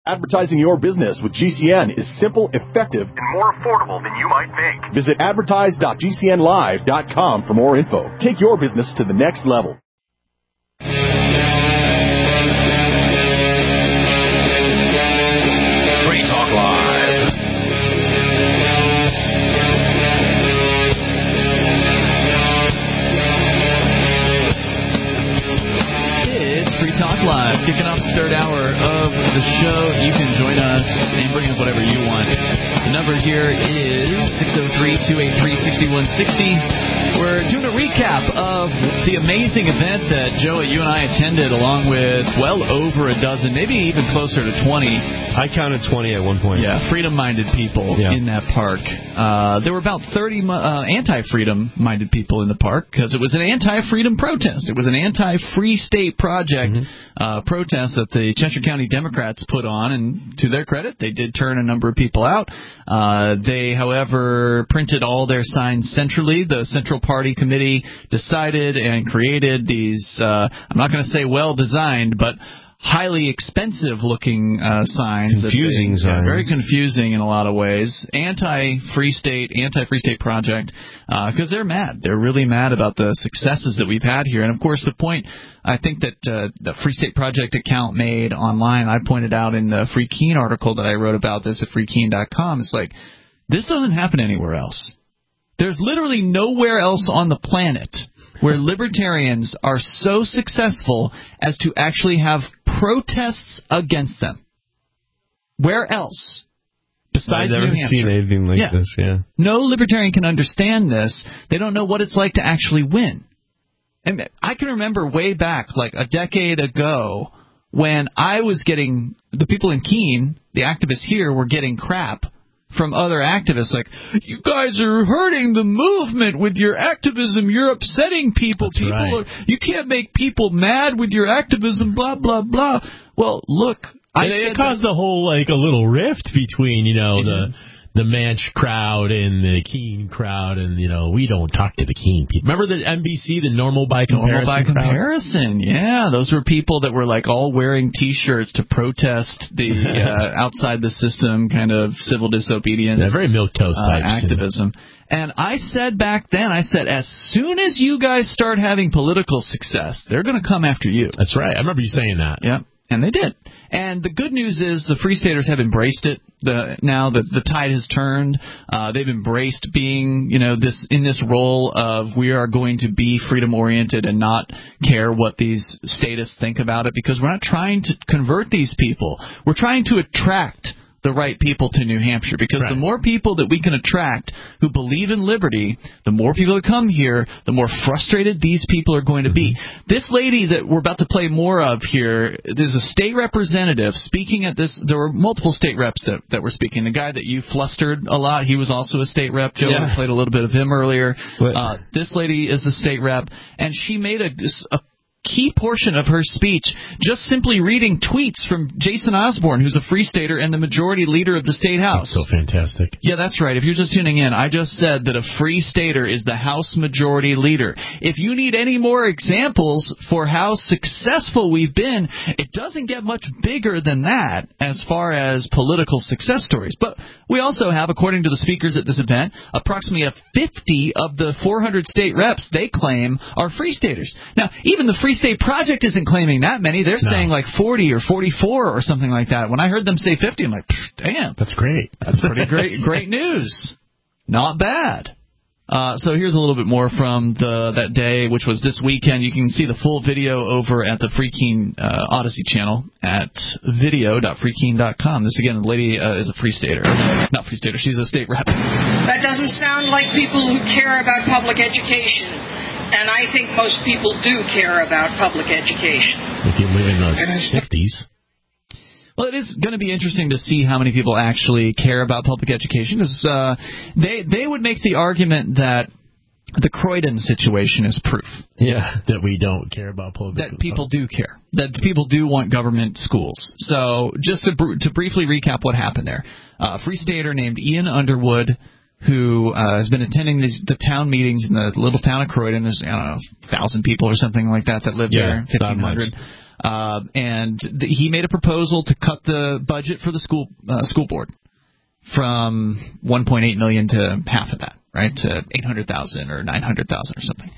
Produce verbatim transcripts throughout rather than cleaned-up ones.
Advertising your business with G C N is simple, effective, and more affordable than you might think. Visit advertise dot g c n live dot com for more info. Take your business to the next level. Free Talk Live. It's Free Talk Live, kicking off the third hour of the show. You can join us and bring us whatever you want. The number here is six oh three, two eight three, six one six oh. We're doing a recap of the amazing event that Joey, you and I attended, along with well over a dozen, maybe even closer to twenty. I counted twenty at one point. Yeah, freedom-minded people yeah. in that park. Uh, there were about thirty uh, anti-freedom-minded people in the park because it was an anti-freedom protest. It was an anti-free state project mm-hmm. uh, protest that the Cheshire County Democrats put on, and to their credit, they did turn a number of people out. Uh, they, however, printed all their signs centrally. The Central Party Committee decided and created these, uh, I'm not going to say well-designed, but highly expensive-looking uh, signs. Confusing that they, signs. Yeah, very confusing in a lot of ways. Anti-Free State, Anti-Free State Project, because uh, they're mad. They're really mad about the successes that we've had here. And, of course, the point I think that uh, the Free State Project account made online, I pointed out in the Free Keene article that I wrote about this at free keene dot com, it's like, this doesn't happen anywhere else. There's literally nowhere else on the planet where libertarians are so successful as to actually have protests against them. Where else? Besides I've never New Hampshire. seen anything like yeah. this, yeah. No libertarian can understand this. They don't know what it's like to actually win. And I can remember way back, like a decade ago, when I was getting, the people in Keene, the activists here, were getting crap from other activists, like, you guys are hurting the movement with your activism. You're upsetting people. That's people right. are, you can't make people mad with your activism, blah, blah, blah. Well, look. I it, it caused the whole, like, a little rift between, you know, the the Manch crowd and the Keene crowd, and, you know, we don't talk to the Keene people. Remember the N B C, the normal by comparison Normal by crowd? comparison, yeah. Those were people that were, like, all wearing T-shirts to protest the uh, outside the system kind of civil disobedience. Yeah, very milquetoast uh, types. activism. And I said back then, I said, as soon as you guys start having political success, they're going to come after you. That's right. I remember you saying that. Yeah. And they did. And the good news is the Free Staters have embraced it. The, now that the tide has turned, uh, they've embraced being, you know, this in this role of we are going to be freedom-oriented and not care what these statists think about it, because we're not trying to convert these people. We're trying to attract the right people to New Hampshire, because right. the more people that we can attract who believe in liberty, the more people that come here, the more frustrated these people are going to be. Mm-hmm. This lady that we're about to play more of here, there's a state representative speaking at this. There were multiple state reps that, that were speaking. The guy that you flustered a lot, he was also a state rep. Joe yeah. played a little bit of him earlier. Uh, this lady is a state rep, and she made a, a key portion of her speech just simply reading tweets from Jason Osborne, who's a Free Stater and the majority leader of the State House. That's so fantastic. Yeah, that's right. If you're just tuning in, I just said that a Free Stater is the House majority leader. If you need any more examples for how successful we've been, it doesn't get much bigger than that as far as political success stories. But we also have, according to the speakers at this event, approximately fifty of the four hundred state reps they claim are Free Staters. Now, even the Free State Project isn't claiming that many. They're no. saying like forty or forty-four or something like that. When I heard them say fifty, I'm like, damn. That's great. That's pretty great great news. Not bad. Uh, so here's a little bit more from the that day, which was this weekend. You can see the full video over at the Free Keene uh, Odyssey channel at video dot free keene dot com. This, again, the lady uh, is a Free Stater. Not Free Stater, she's a state rep. That doesn't sound like people who care about public education. And I think most people do care about public education. If you live in the sixties. Well, it is going to be interesting to see how many people actually care about public education, because uh, they they would make the argument that the Croydon situation is proof. Yeah, that we don't care about public. That people do care. That people do want government schools. So just to, br- to briefly recap what happened there. Uh, a Free Stater named Ian Underwood, who uh, has been attending these, the town meetings in the little town of Croydon. There's, I don't know, one thousand people or something like that that live yeah, there, fifteen hundred. Uh, and th- he made a proposal to cut the budget for the school uh, school board from one point eight million dollars to half of that, right, to eight hundred thousand dollars or nine hundred thousand dollars or something.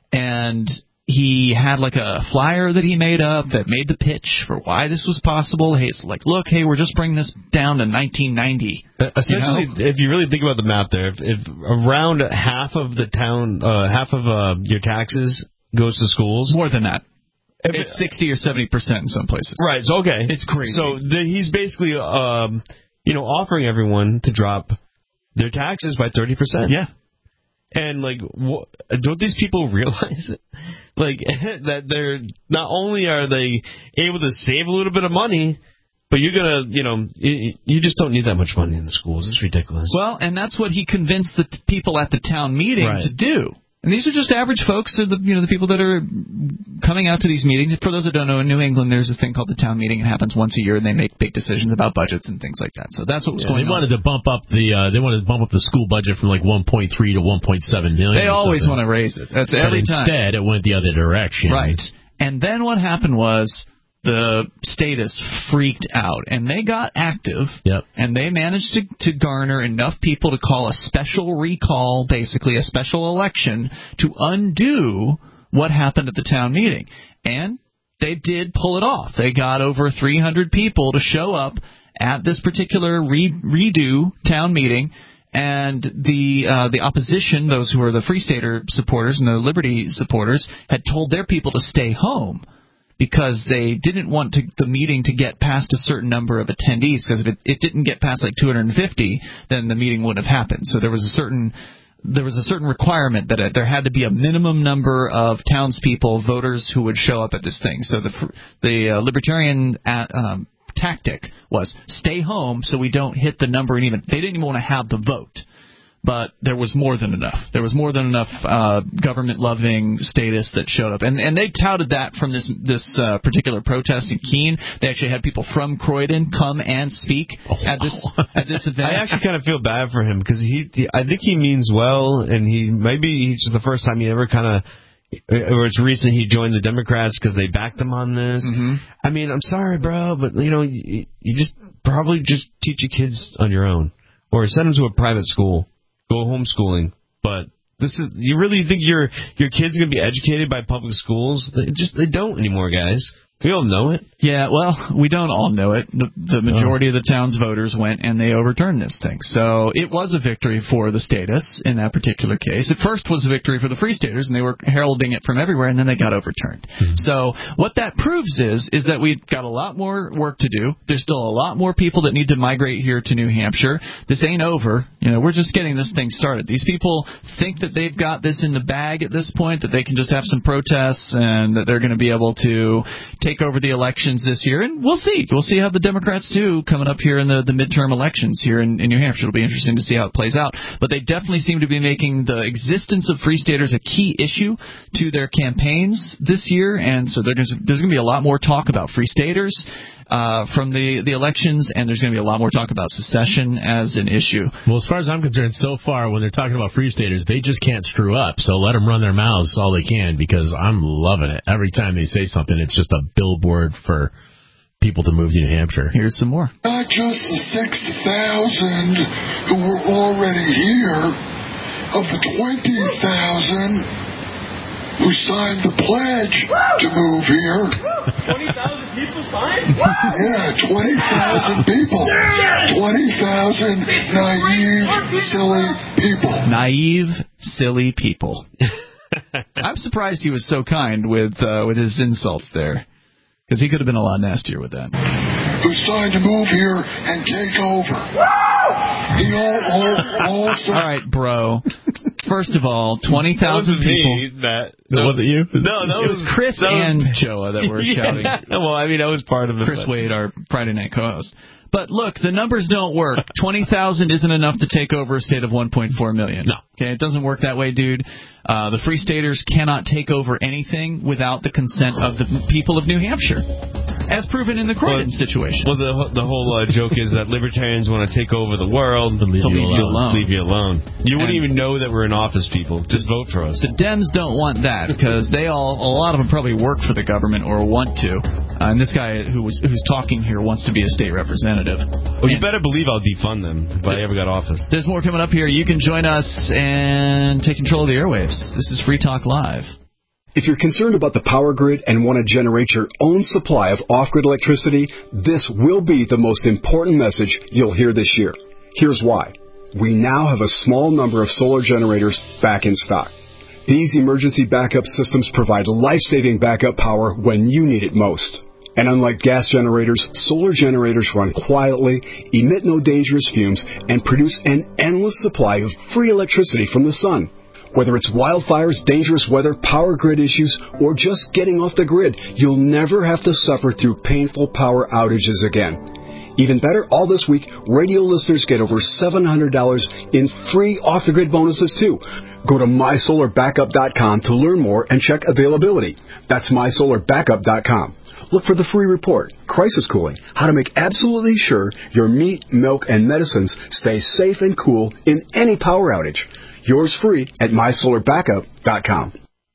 And he had like a flyer that he made up that made the pitch for why this was possible. Hey, it's like, look, hey, we're just bringing this down to nineteen ninety. Uh, essentially, you know? If you really think about the map there, if, if around half of the town, uh, half of uh, your taxes goes to schools. More than that. If It's it, sixty or seventy percent in some places. Right, so okay. It's crazy. So the, he's basically, um, you know, offering everyone to drop their taxes by thirty percent. Yeah. And, like, wh- don't these people realize it? Like, that they're, not only are they able to save a little bit of money, but you're going to, you know, you, you just don't need that much money in the schools. It's ridiculous. Well, and that's what he convinced the t- people at the town meeting Right. to do. And these are just average folks, or the you know the people that are coming out to these meetings. For those that don't know, in New England, there's this thing called the town meeting. It happens once a year, and they make big decisions about budgets and things like that. So that's what was Yeah, going they on. wanted to bump up the uh, they wanted to bump up the school budget from like one point three to one point seven million. They always want to raise it. That's but every time. instead, it went the other direction. Right. And then what happened was the status freaked out, and they got active, Yep. and they managed to, to garner enough people to call a special recall, basically a special election, to undo what happened at the town meeting. And they did pull it off. They got over three hundred people to show up at this particular re- redo town meeting. And the uh, the opposition, those who were the Free Stater supporters and the Liberty supporters, had told their people to stay home because they didn't want to, the meeting to get past a certain number of attendees, because if it, it didn't get past like two hundred fifty, then the meeting wouldn't have happened. So there was a certain there was a certain requirement that it, there had to be a minimum number of townspeople, voters, who would show up at this thing. So the the uh, Libertarian at, um, tactic was stay home so we don't hit the number, and even they didn't even want to have the vote. But there was more than enough. There was more than enough uh, government-loving status that showed up, and and they touted that from this this uh, particular protest in Keene. They actually had people from Croydon come and speak oh, at this wow. at this event. I actually kind of feel bad for him because he, he, I think he means well, and he maybe he's just the first time he ever kind of, or it's recent he joined the Democrats because they backed him on this. Mm-hmm. I mean, I'm sorry, bro, but you know, you, you just probably just teach your kids on your own, or send them to a private school. Go homeschooling, but this is you really think your your kids are gonna be educated by public schools? They just they don't anymore, guys. We all know it. Yeah, well, we don't all know it. The, the majority oh. of the town's voters went and they overturned this thing. So it was a victory for the status in that particular case. It first was a victory for the Free Staters, and they were heralding it from everywhere, and then they got overturned. Mm-hmm. So what that proves is is that we've got a lot more work to do. There's still a lot more people that need to migrate here to New Hampshire. This ain't over. You know, we're just getting this thing started. These people think that they've got this in the bag at this point, that they can just have some protests and that they're going to be able to take over the elections this year, and we'll see. We'll see how the Democrats do coming up here in the, the midterm elections here in, in New Hampshire. It'll be interesting to see how it plays out. But they definitely seem to be making the existence of Free Staters a key issue to their campaigns this year, and so there's, there's going to be a lot more talk about Free Staters uh, from the, the elections, and there's going to be a lot more talk about secession as an issue. Well, as far as I'm concerned, so far, when they're talking about Free Staters, they just can't screw up. So let them run their mouths all they can, because I'm loving it. Every time they say something, it's just a billboard for people to move to New Hampshire. Here's some more. Not just the six thousand who were already here, of the twenty thousand who signed the pledge to move here. twenty thousand people signed? Yeah, twenty thousand people. twenty thousand naive, silly people. Naive, silly people. I'm surprised he was so kind with uh, with his insults there, because he could have been a lot nastier with that. Who signed to move here and take over. He all, all, also... All right, bro. First of all, twenty thousand people. Me, Matt. No, was it you? No, that it was, was Chris that and was, Joa that were yeah, shouting. Well, I mean, I was part of it. Chris but. Wade, our Friday night co-host. But look, the numbers don't work. twenty thousand isn't enough to take over a state of one point four million. No. Okay, it doesn't work that way, dude. Uh, the Free Staters cannot take over anything without the consent of the people of New Hampshire. as proven in the Croydon well, situation. Well, the the whole uh, joke is that libertarians want to take over the world to leave, to you, leave alone. you alone. Leave you alone. You wouldn't And even know that we're in office, people. Just vote for us. The Dems don't want that because they all, a lot of them probably work for the government or want to. Uh, and this guy who was who's talking here wants to be a state representative. Well, you and better believe I'll defund them if I ever got office. There's more coming up here. You can join us and take control of the airwaves. This is Free Talk Live. If you're concerned about the power grid and want to generate your own supply of off-grid electricity, this will be the most important message you'll hear this year. Here's why. We now have a small number of solar generators back in stock. These emergency backup systems provide life-saving backup power when you need it most. And unlike gas generators, solar generators run quietly, emit no dangerous fumes, and produce an endless supply of free electricity from the sun. Whether it's wildfires, dangerous weather, power grid issues, or just getting off the grid, you'll never have to suffer through painful power outages again. Even better, all this week, radio listeners get over seven hundred dollars in free off-the-grid bonuses, too. Go to my solar backup dot com to learn more and check availability. That's my solar backup dot com. Look for the free report, Crisis Cooling, how to make absolutely sure your meat, milk, and medicines stay safe and cool in any power outage. Yours free at my solar backup dot com.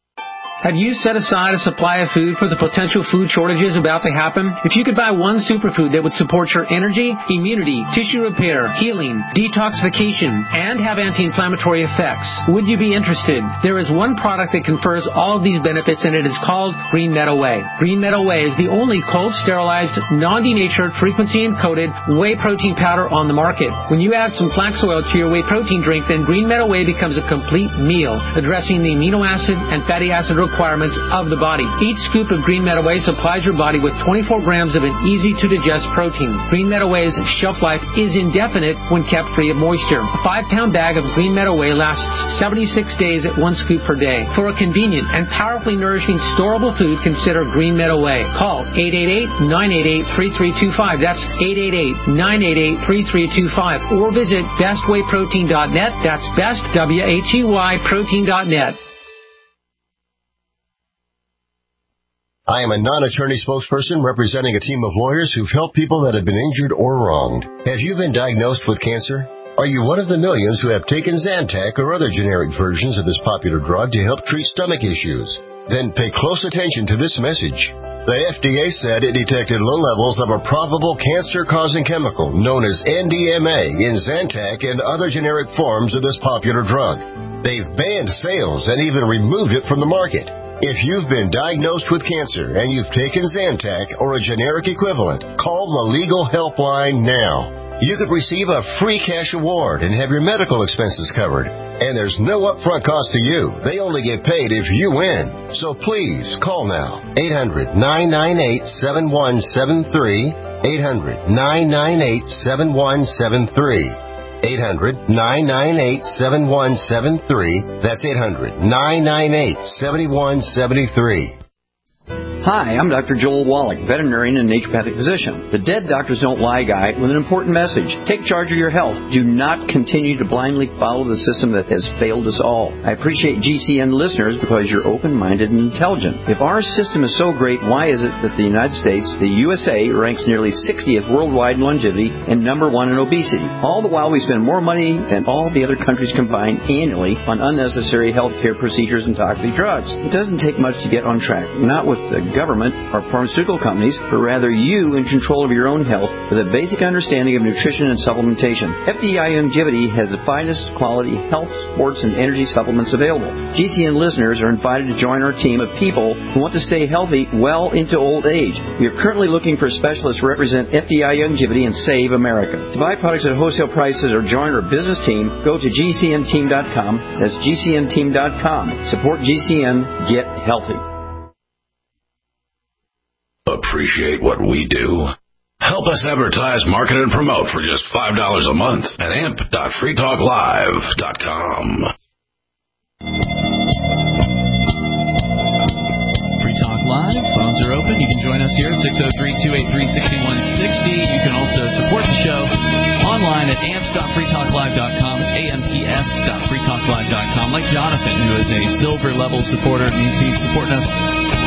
Have you set aside a supply of food for the potential food shortages about to happen? If you could buy one superfood that would support your energy, immunity, tissue repair, healing, detoxification, and have anti-inflammatory effects, would you be interested? There is one product that confers all of these benefits, and it is called Green Meadow Whey. Green Meadow Whey is the only cold, sterilized, non-denatured, frequency-encoded whey protein powder on the market. When you add some flax oil to your whey protein drink, then Green Meadow Whey becomes a complete meal, addressing the amino acid and fatty acid requirements of the body. Each scoop of Green Meadow Whey supplies your body with twenty-four grams of an easy-to-digest protein. Green Meadow Whey's shelf life is indefinite when kept free of moisture. A five-pound bag of Green Meadow Whey lasts seventy-six days at one scoop per day. For a convenient and powerfully nourishing storable food, consider Green Meadow Whey. Call eight eight eight, nine eight eight, three three two five. That's eight eight eight, nine eight eight, three three two five. Or visit best whey protein dot net. That's best, W H E Y, protein dot net. I am a non-attorney spokesperson representing a team of lawyers who've helped people that have been injured or wronged. Have you been diagnosed with cancer? Are you one of the millions who have taken Zantac or other generic versions of this popular drug to help treat stomach issues? Then pay close attention to this message. The F D A said it detected low levels of a probable cancer-causing chemical known as N D M A in Zantac and other generic forms of this popular drug. They've banned sales and even removed it from the market. If you've been diagnosed with cancer and you've taken Zantac or a generic equivalent, call the legal helpline now. You could receive a free cash award and have your medical expenses covered. And there's no upfront cost to you. They only get paid if you win. So please call now. eight hundred, nine nine eight, seven one seven three. eight hundred, nine nine eight, seven one seven three. eight hundred, nine nine eight, seven one seven three. That's eight hundred, nine nine eight, seven one seven three. Hi, I'm Doctor Joel Wallach, veterinarian and naturopathic physician. The Dead Doctors Don't Lie guy with an important message. Take charge of your health. Do not continue to blindly follow the system that has failed us all. I appreciate G C N listeners because you're open-minded and intelligent. If our system is so great, why is it that the United States, the U S A, ranks nearly sixtieth worldwide in longevity and number one in obesity? All the while we spend more money than all the other countries combined annually on unnecessary health care procedures and toxic drugs. It doesn't take much to get on track. Not with the government or pharmaceutical companies, but rather you in control of your own health with a basic understanding of nutrition and supplementation. F D I Longevity has the finest quality health, sports, and energy supplements available. G C N listeners are invited to join our team of people who want to stay healthy well into old age. We are currently looking for specialists to represent F D I Longevity and Save America. To buy products at wholesale prices or join our business team, go to G C N team dot com. That's G C N team dot com. Support G C N. Get healthy. Appreciate what we do? Help us advertise, market, and promote for just five dollars a month at amp dot free talk live dot com. Free Talk Live, phones are open. You can join us here at six oh three, two eight three, six one six oh. You can also support the show online at amps dot free talk live dot com. It's A M P S dot free talk live dot com. Like Jonathan, who is a silver level supporter, it means he's supporting us for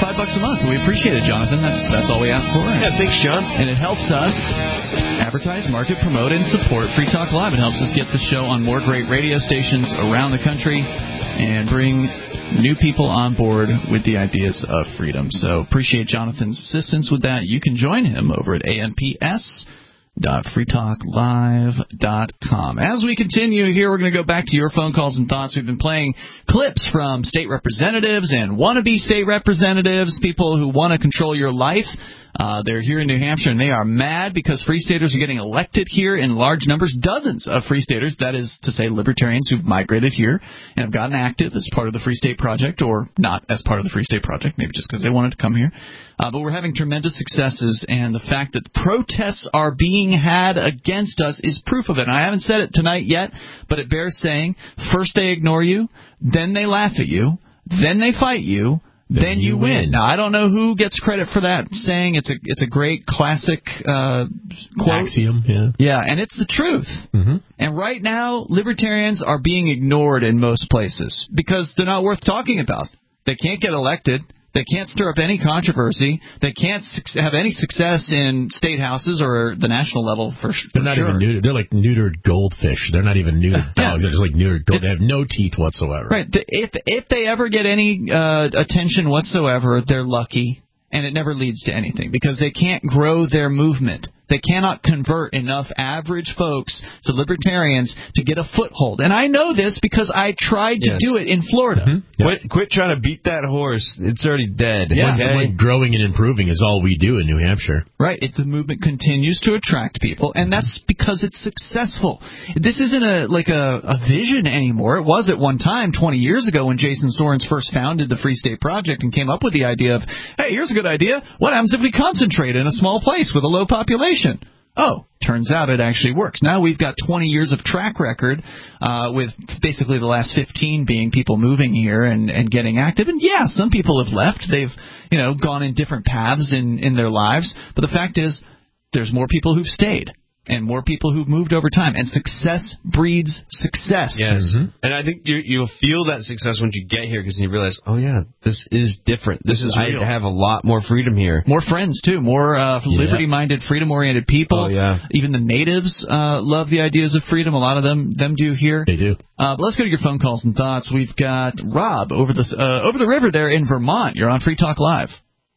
five bucks a month. We appreciate it, Jonathan. That's that's all we ask for. Yeah, thanks, John. And it helps us advertise, market, promote, and support Free Talk Live. It helps us get the show on more great radio stations around the country and bring new people on board with the ideas of freedom. So appreciate Jonathan's assistance with that. You can join him over at A M P S dot free talk live dot com. As we continue here, we're going to go back to your phone calls and thoughts. We've been playing clips from state representatives and wannabe state representatives, people who want to control your life. Uh, they're here in New Hampshire, and they are mad because Free Staters are getting elected here in large numbers. Dozens of Free Staters, that is to say libertarians who've migrated here and have gotten active as part of the Free State Project, or not as part of the Free State Project, maybe just because they wanted to come here. Uh, but we're having tremendous successes, and the fact that protests are being had against us is proof of it. And I haven't said it tonight yet, but it bears saying. First they ignore you, then they laugh at you, then they fight you, Then, then you win. win. Now, I don't know who gets credit for that saying. It's a it's a great classic uh, quote. Axiom, yeah. Yeah, and it's the truth. Mm-hmm. And right now, libertarians are being ignored in most places because they're not worth talking about. They can't get elected. They can't stir up any controversy. They can't su- have any success in state houses or the national level for, for They're not sure. even neutered. They're like neutered goldfish. They're not even neutered dogs. They're just like neutered gold. They have no teeth whatsoever. Right. If if they ever get any uh, attention whatsoever, they're lucky, and it never leads to anything because they can't grow their movement. They cannot convert enough average folks to libertarians to get a foothold. And I know this because I tried to yes. do it in Florida. Mm-hmm. Yep. Quit, quit trying to beat that horse. It's already dead. Yeah. Okay? When growing and improving is all we do in New Hampshire. Right. If the movement continues to attract people, and that's because it's successful. This isn't a like a, a vision anymore. It was at one time, twenty years ago, when Jason Sorens first founded the Free State Project and came up with the idea of, hey, here's a good idea. What happens if we concentrate in a small place with a low population? Oh, turns out it actually works. Now we've got twenty years of track record, uh, with basically the last fifteen being people moving here and, and getting active. And yeah, some people have left. They've, you know, gone in different paths in, in their lives. But the fact is, there's more people who've stayed and more people who've moved over time. And success breeds success. Yes. Mm-hmm. And I think you, you'll feel that success once you get here because you realize, oh, yeah, this is different. This, this is, is I have a lot more freedom here. More friends, too. More uh, yeah. liberty-minded, freedom-oriented people. Oh, yeah. Even the natives uh, love the ideas of freedom. A lot of them them do here. They do. Uh, but let's go to your phone calls and thoughts. We've got Rob over the, uh, over the river there in Vermont. You're on Free Talk Live.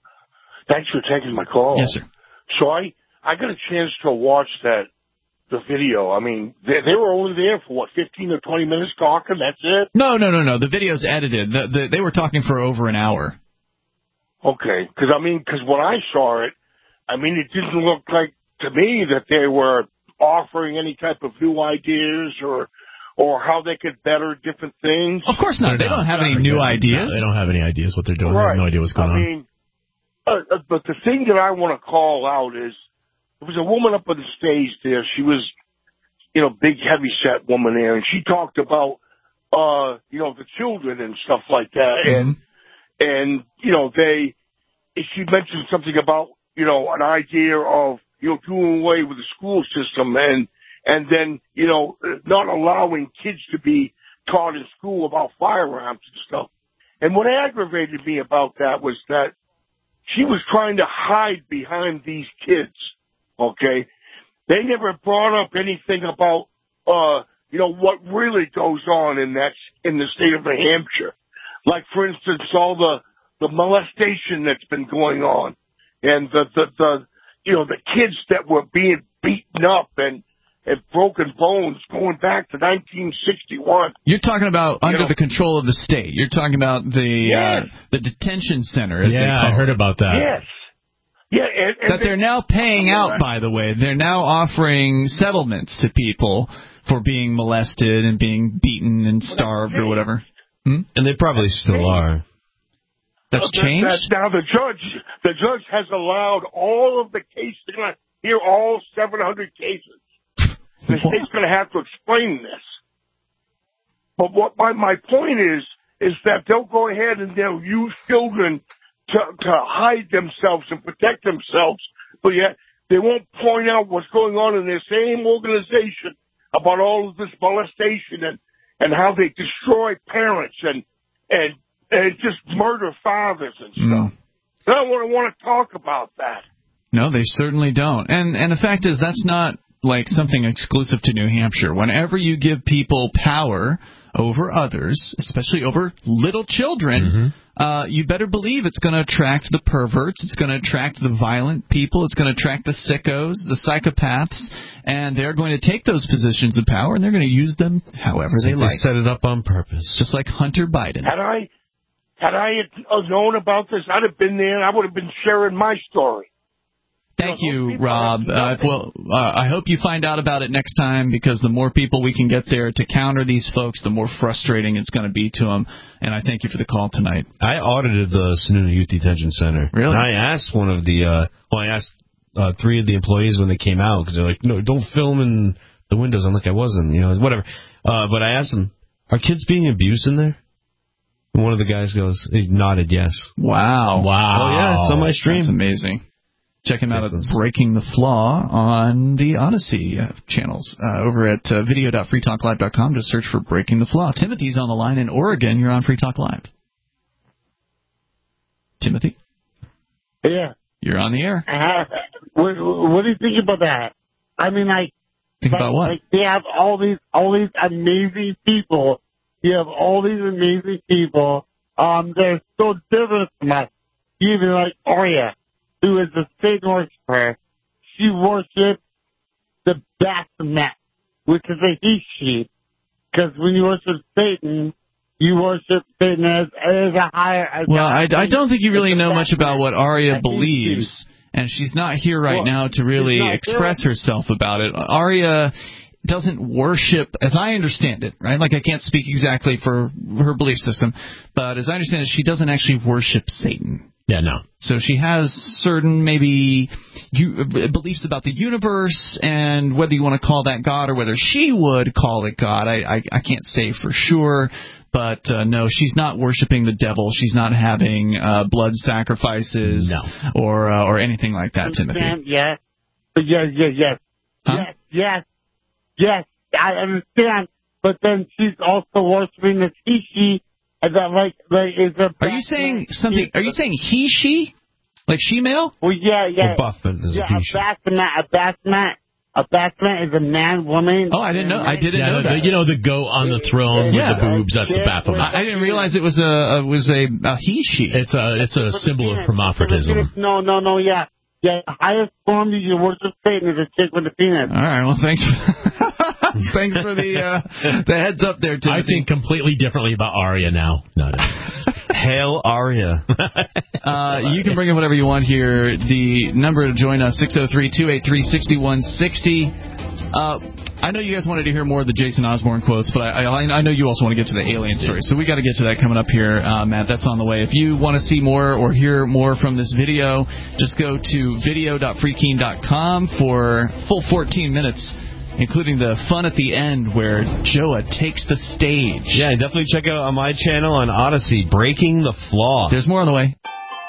Thanks for taking my call. Yes, sir. So I, I got a chance to watch that the video. I mean, they, they were only there for, what, fifteen or twenty minutes talking? That's it? No, no, no, no. The video's edited. The, the, they were talking for over an hour. Okay. Because, I mean, because when I saw it, I mean, it didn't look like, to me, that they were offering any type of new ideas or or how they could better different things. Of course not. They're they don't not, have any new ideas. No, they don't have any ideas what they're doing. Right. They have no idea what's going I on. mean, uh, uh, but the thing that I want to call out is, there was a woman up on the stage there. She was, you know, big, heavy-set woman there, and she talked about, uh, you know, the children and stuff like that. Mm-hmm. And, and, you know, they, she mentioned something about, you know, an idea of, you know, doing away with the school system and, and then, you know, not allowing kids to be taught in school about firearms and stuff. And what aggravated me about that was that she was trying to hide behind these kids. Okay, they never brought up anything about, uh, you know, what really goes on in that in the state of New Hampshire. Like, for instance, all the the molestation that's been going on, and the the, the you know the kids that were being beaten up and and broken bones going back to nineteen sixty-one. You're talking about you under know, the control of the state. You're talking about the yes. uh, the detention center. As yeah, they call I heard it. about that. Yes. Yeah, and, and that they're now paying out, by the way. They're now offering settlements to people for being molested and being beaten and starved or whatever. Hmm? And they probably still are. That's uh, changed? That, now, the judge the judge has allowed all of the cases. They're going to hear all seven hundred cases. The state's going to have to explain this. But what my, my point is, is that they'll go ahead and they'll use children To, to hide themselves and protect themselves, but yet they won't point out what's going on in their same organization about all of this molestation and, and how they destroy parents and, and, and just murder fathers and stuff. Mm. They don't want to talk about that. No, they certainly don't. And and the fact is, that's not like something exclusive to New Hampshire. Whenever you give people power over others, especially over little children, mm-hmm. uh, you better believe it's going to attract the perverts, it's going to attract the violent people, it's going to attract the sickos, the psychopaths, and they're going to take those positions of power and they're going to use them however so they like. They set it up on purpose. Just like Hunter Biden. Had I, had I known about this, I'd have been there and I would have been sharing my story. Thank you, Rob. Uh, well, uh, I hope you find out about it next time, because the more people we can get there to counter these folks, the more frustrating it's going to be to them. And I thank you for the call tonight. I audited the Sununu Youth Detention Center. Really? And I asked one of the, uh, well, I asked uh, three of the employees when they came out, because they're like, no, don't film in the windows. I'm like, I wasn't, you know, whatever. Uh, but I asked them, are kids being abused in there? And one of the guys goes, he nodded yes. Wow. Wow. Oh, yeah, it's on my stream. That's amazing. Check him out at Breaking the Flaw on the Odyssey uh, channels uh, over at uh, video dot free talk live dot com. Just search for Breaking the Flaw. Timothy's on the line in Oregon. You're on Free Talk Live. Timothy? Yeah. You're on the air. Uh, what, what do you think about that? I mean, like, think like, about what? Like they have all these, all these amazing people. You have all these amazing people. Um, they're so different from us. Even like Arya, who is a Satan worshiper. She worships the Baphomet, which is a he she. Because when you worship Satan, you worship Satan as, as a higher... As well, a, I, I don't think you really know much about what Arya believes, and she's not here right well, now to really express here. herself about it. Arya doesn't worship, as I understand it, right? Like, I can't speak exactly for her belief system, but as I understand it, she doesn't actually worship Satan. Yeah, no. So she has certain maybe you, beliefs about the universe, and whether you want to call that God or whether she would call it God, I, I, I can't say for sure. But uh, no, she's not worshiping the devil. She's not having uh, blood sacrifices no. or uh, or anything like that, Timothy. Yes, yes, yes, yes, huh? yes, yes, yes. I understand. But then she's also worshiping the he-she. And that, like, like, is a are you saying something? Are you saying he, she? Like she-male? Well, yeah, yeah. Well, Buffett is yeah, a he-she. A Baphomet, a Baphomet, a Baphomet is a man, woman. Oh, I didn't know. I didn't yeah, know the, that. You know, the goat on the throne yeah. with the boobs. That's the Baphomet. I, I didn't realize it was a, a was a, a he, she. It's a it's a symbol of hermaphroditism. No, no, no. Yeah, yeah. The highest form you can worship Satan is a chick with a penis. All right. Well, thanks. For Thanks for the uh, the heads up there, Timothy. I think completely differently about Arya now. No, no. Hail Arya. uh, you can bring in whatever you want here. The number to join us, six oh three, two eight three, six one six oh. Uh, I know you guys wanted to hear more of the Jason Osborne quotes, but I, I, I know you also want to get to the alien story. So we got to get to that coming up here, uh, Matt. That's on the way. If you want to see more or hear more from this video, just go to video dot freekeen dot com for full fourteen minutes. Including the fun at the end where Joa takes the stage. Yeah, definitely check out on my channel on Odyssey, Breaking the Flaw. There's more on the way.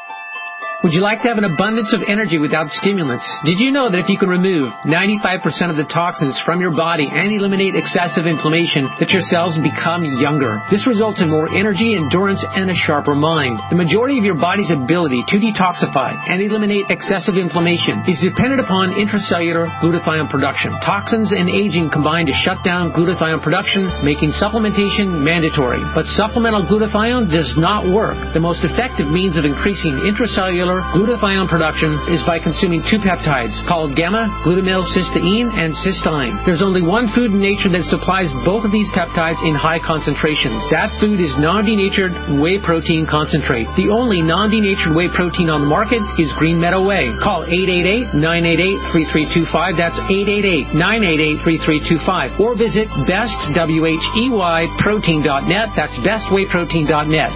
Would you like to have an abundance of energy without stimulants? Did you know that if you can remove ninety-five percent of the toxins from your body and eliminate excessive inflammation, that your cells become younger? This results in more energy, endurance, and a sharper mind. The majority of your body's ability to detoxify and eliminate excessive inflammation is dependent upon intracellular glutathione production. Toxins and aging combine to shut down glutathione production, making supplementation mandatory. But supplemental glutathione does not work. The most effective means of increasing intracellular glutathione production is by consuming two peptides called gamma-glutamyl-cysteine and cysteine. There's only one food in nature that supplies both of these peptides in high concentrations. That food is non-denatured whey protein concentrate. The only non-denatured whey protein on the market is Green Meadow Whey. Call eight eight eight, nine eight eight, three three two five. That's eight eight eight, nine eight eight, three three two five. Or visit best whey protein dot net. That's best whey protein dot net.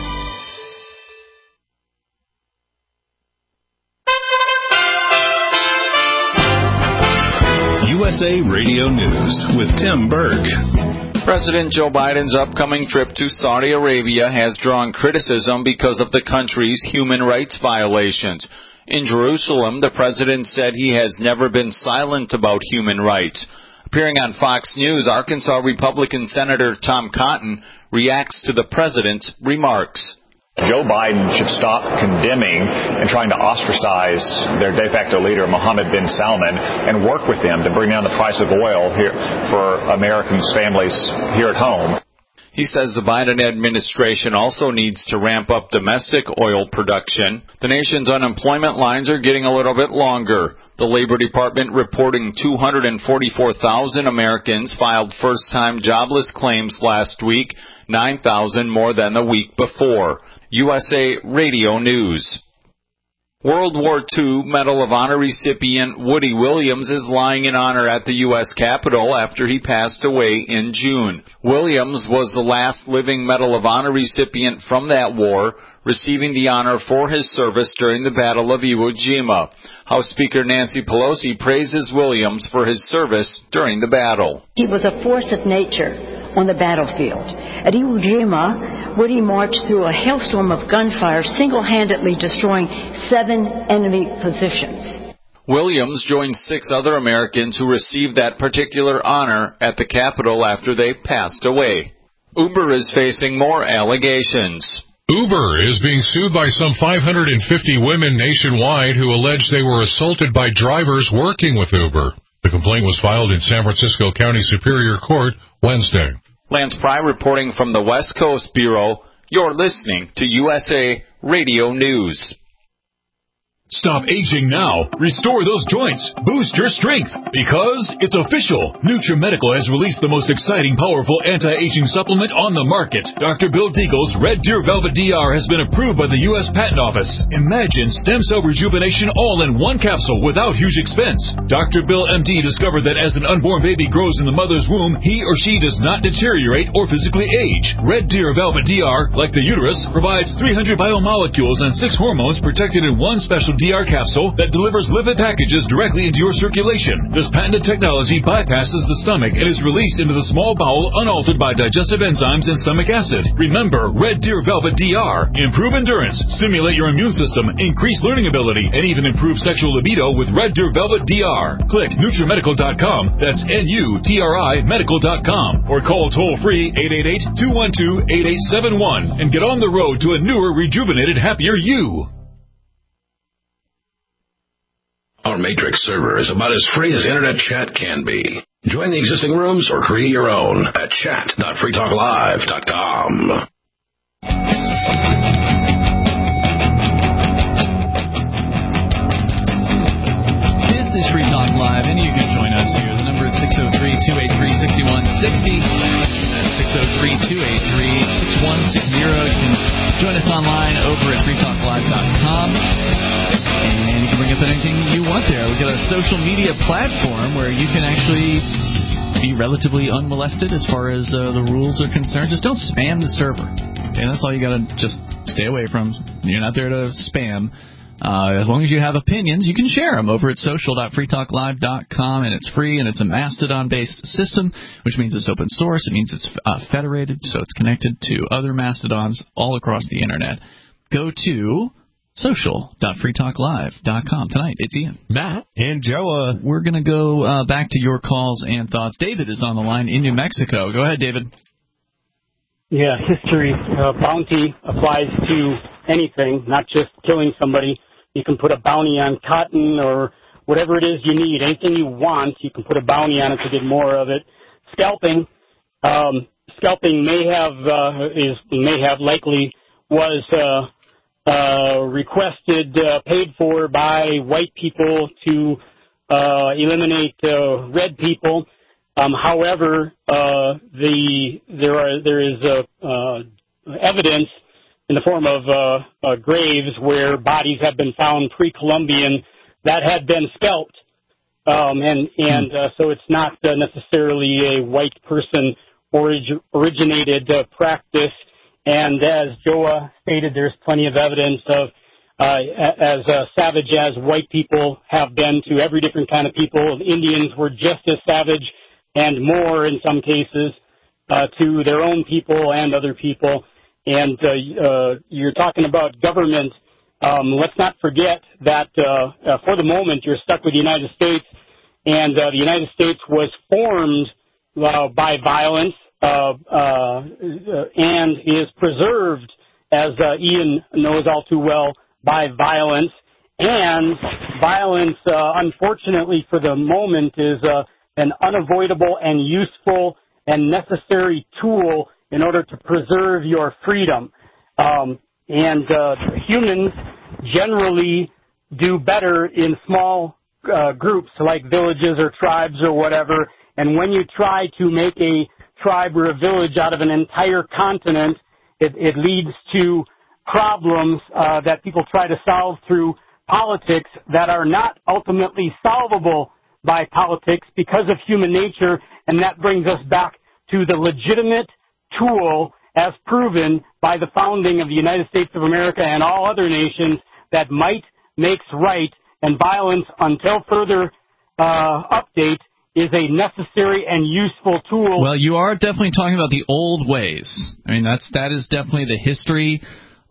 U S A Radio News with Tim Berg. President Joe Biden's upcoming trip to Saudi Arabia has drawn criticism because of the country's human rights violations. In Jerusalem, the president said he has never been silent about human rights. Appearing on Fox News, Arkansas Republican Senator Tom Cotton reacts to the president's remarks. Joe Biden should stop condemning and trying to ostracize their de facto leader, Mohammed bin Salman, and work with them to bring down the price of oil here for Americans' families here at home. He says the Biden administration also needs to ramp up domestic oil production. The nation's unemployment lines are getting a little bit longer. The Labor Department reporting two hundred forty-four thousand Americans filed first-time jobless claims last week, nine thousand more than the week before. U S A Radio News. World War Two Medal of Honor recipient Woody Williams is lying in honor at the U S Capitol after he passed away in June. Williams was the last living Medal of Honor recipient from that war, receiving the honor for his service during the Battle of Iwo Jima. House Speaker Nancy Pelosi praises Williams for his service during the battle. He was a force of nature on the battlefield. At Iwo Jima, Woody marched through a hailstorm of gunfire, single-handedly destroying seven enemy positions. Williams joined six other Americans who received that particular honor at the Capitol after they passed away. Uber is facing more allegations. Uber is being sued by some five hundred fifty women nationwide who allege they were assaulted by drivers working with Uber. The complaint was filed in San Francisco County Superior Court Wednesday. Lance Pry reporting from the West Coast Bureau. You're listening to U S A Radio News. Stop aging now. Restore those joints. Boost your strength. Because it's official. NutriMedical has released the most exciting, powerful anti-aging supplement on the market. Doctor Bill Deagle's Red Deer Velvet D R has been approved by the U S Patent Office. Imagine stem cell rejuvenation all in one capsule without huge expense. Doctor Bill M D discovered that as an unborn baby grows in the mother's womb, he or she does not deteriorate or physically age. Red Deer Velvet D R, like the uterus, provides three hundred biomolecules and six hormones protected in one special D R capsule that delivers lipid packages directly into your circulation. This patented technology bypasses the stomach and is released into the small bowel unaltered by digestive enzymes and stomach acid. Remember, Red Deer Velvet D R. Improve endurance, stimulate your immune system, increase learning ability, and even improve sexual libido with Red Deer Velvet D R. Click NutriMedical dot com, that's N U T R I medical dot com, or call toll-free eight eight eight, two one two, eight eight seven one and get on the road to a newer, rejuvenated, happier you. Our Matrix server is about as free as internet chat can be. Join the existing rooms or create your own at chat dot free talk live dot com. This is Free Talk Live, and you can join us here. The number is six oh three, two eight three, six one six oh. That's six oh three, two eight three, six one six oh. You can join us online over at free talk live dot com. And you can bring up anything you want there. We've got a social media platform where you can actually be relatively unmolested as far as uh, the rules are concerned. Just don't spam the server. Okay, that's all you got to just stay away from. You're not there to spam. Uh, as long as you have opinions, you can share them over at social dot free talk live dot com, and it's free, and it's a Mastodon-based system, which means it's open source. It means it's uh, federated, so it's connected to other Mastodons all across the Internet. Go to social dot free talk live dot com. Tonight, it's Ian, Matt, and Joe. Uh, We're going to go uh, back to your calls and thoughts. David is on the line in New Mexico. Go ahead, David. Yeah, history. Uh, bounty applies to anything, not just killing somebody. You can put a bounty on cotton or whatever it is you need. Anything you want, you can put a bounty on it to get more of it. Scalping. Um, scalping may have, uh, is, may have likely was, uh, Uh, requested, uh, paid for by white people to uh, eliminate uh, red people. Um, however, uh, the there are there is uh, uh, evidence in the form of uh, uh, graves where bodies have been found pre-Columbian that had been scalped, um, and and uh, so it's not uh, necessarily a white person orig- originated uh, practice. And as Joa stated, there's plenty of evidence of, uh, as uh, savage as white people have been to every different kind of people. Indians were just as savage and more in some cases uh, to their own people and other people. And uh, uh, you're talking about government. Um, let's not forget that uh, uh, for the moment you're stuck with the United States, and uh, the United States was formed uh, by violence. Uh, uh, and is preserved as uh, Ian knows all too well, by violence. And violence, uh, unfortunately for the moment, is uh, an unavoidable and useful and necessary tool in order to preserve your freedom. Um, and uh, humans generally do better in small uh, groups like villages or tribes or whatever. And when you try to make a tribe or a village out of an entire continent, it, it leads to problems uh, that people try to solve through politics that are not ultimately solvable by politics because of human nature, and that brings us back to the legitimate tool as proven by the founding of the United States of America and all other nations that might makes right, and violence, until further uh, update, is a necessary and useful tool. Well, you are definitely talking about the old ways. I mean, that's that is definitely the history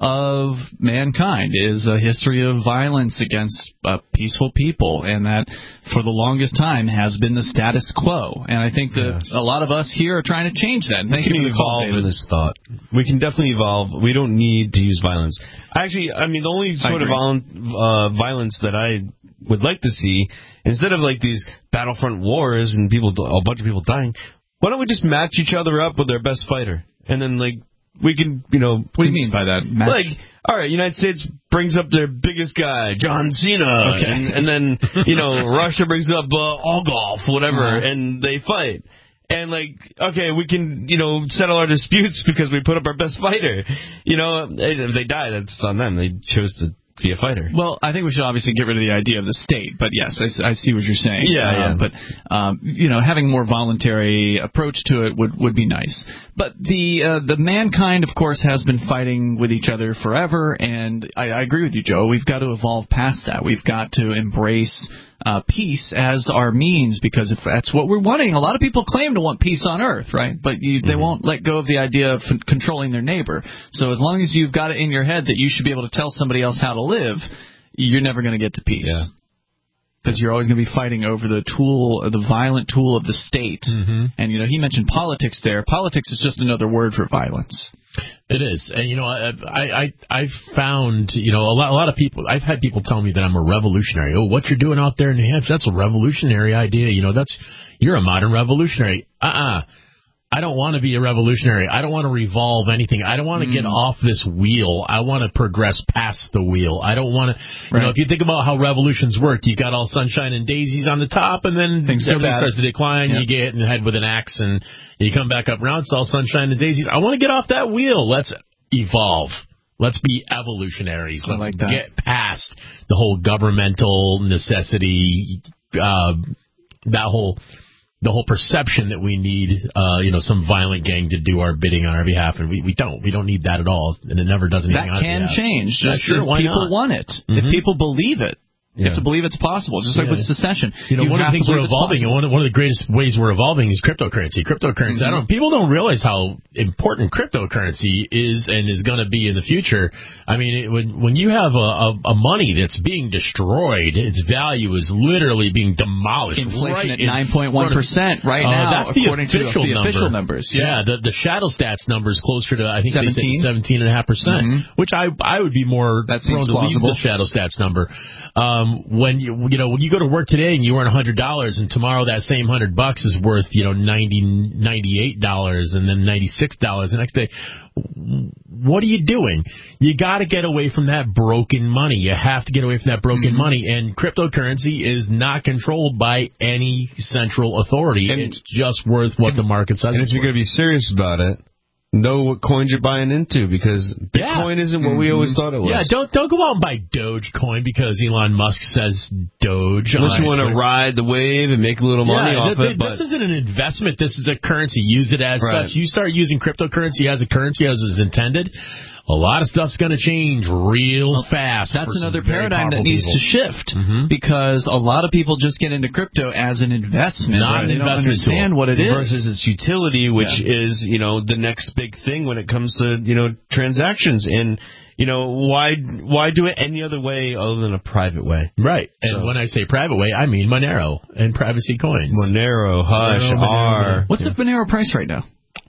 of mankind, is a history of violence against uh, peaceful people, and that for the longest time has been the status quo. And I think that yes. a lot of us here are trying to change that. We Thank can you for evolve the call, in this thought. We can definitely evolve. We don't need to use violence. Actually, I mean, the only sort of viol- uh, violence that I would like to see, instead of like these battlefront wars and people, a bunch of people dying, why don't we just match each other up with their best fighter, and then like. We can, you know... What do you mean by that? Match? Like, all right, United States brings up their biggest guy, John Cena, okay. and, and then, you know, Russia brings up uh, Olgolf, whatever, uh-huh. and they fight. And, like, okay, we can, you know, settle our disputes because we put up our best fighter. You know, if they die, that's on them. They chose to be a fighter. Well, I think we should obviously get rid of the idea of the state, but yes, I, I see what you're saying. Yeah, uh, yeah. But, um, you know, having a more voluntary approach to it would, would be nice. But the uh, the mankind, of course, has been fighting with each other forever, and I, I agree with you, Joe. We've got to evolve past that. We've got to embrace uh, peace as our means, because if that's what we're wanting, a lot of people claim to want peace on Earth, right? But you, mm-hmm. they won't let go of the idea of f- controlling their neighbor. So as long as you've got it in your head that you should be able to tell somebody else how to live, you're never going to get to peace. Yeah. Because you're always going to be fighting over the tool, the violent tool of the state. Mm-hmm. And, you know, he mentioned politics there. Politics is just another word for violence. It is. And, you know, I, I, I've found, you know, a lot, a lot of people, I've had people tell me that I'm a revolutionary. Oh, what you're doing out there in New Hampshire, that's a revolutionary idea. You know, that's, you're a modern revolutionary. Uh-uh. I don't want to be a revolutionary. I don't want to revolve anything. I don't want to mm. get off this wheel. I want to progress past the wheel. I don't want to, you right. know, if you think about how revolutions work, you got all sunshine and daisies on the top, and then Things everything starts to decline. Yep. You get hit in the head with an axe, and you come back up around. It's all sunshine and daisies. I want to get off that wheel. Let's evolve. Let's be evolutionaries. Let's like that. get past the whole governmental necessity, uh, that whole... the whole perception that we need, uh, you know, some violent gang to do our bidding on our behalf, and we, we don't. We don't need that at all, and it never does anything on our behalf. That can change. Just sure, if why people not? want it. Mm-hmm. If people believe it. You Yeah. have to believe it's possible, just like Yeah. with secession. You know, you one of the things we're evolving, and one of, one of the greatest ways we're evolving is cryptocurrency. Cryptocurrency, Mm-hmm. I don't, people don't realize how important cryptocurrency is and is going to be in the future. I mean, it, when when you have a, a, a money that's being destroyed, its value is literally being demolished. Inflation right at nine point one percent right uh, now, that's the according official to the number. official numbers. Yeah, yeah the, the shadow stats number is closer to, I think, seventeen seventeen point five percent, mm-hmm. which I I would be more that prone to leave the shadow stats number. Um, when you you know when you go to work today and you earn a hundred dollars, and tomorrow that same hundred bucks is worth you know ninety ninety eight dollars, and then ninety six dollars the next day. What are you doing? You got to get away from that broken money. You have to get away from that broken mm-hmm. money. And cryptocurrency is not controlled by any central authority. And it's just worth what the market says. And if you're going to be serious about it, know what coins you're buying into, because Bitcoin yeah. isn't what mm-hmm. we always thought it was. Yeah, don't don't go out and buy Dogecoin because Elon Musk says Doge. Unless you want to ride the wave and make a little money yeah, off th- it. This But isn't an investment. This is a currency. Use it as right. such. You start using cryptocurrency as a currency as it was intended, a lot of stuff's going to change real well, fast. That's another paradigm that needs people. to shift mm-hmm. because a lot of people just get into crypto as an investment. Not right? an they don't investment understand tool. what it is. Versus its utility, which yeah. is, you know, the next big thing when it comes to, you know, transactions. And, you know, why why do it any other way other than a private way? Right. And so. when I say private way, I mean Monero and privacy coins. Monero, Hush, Monero, R. What's yeah. the Monero price right now?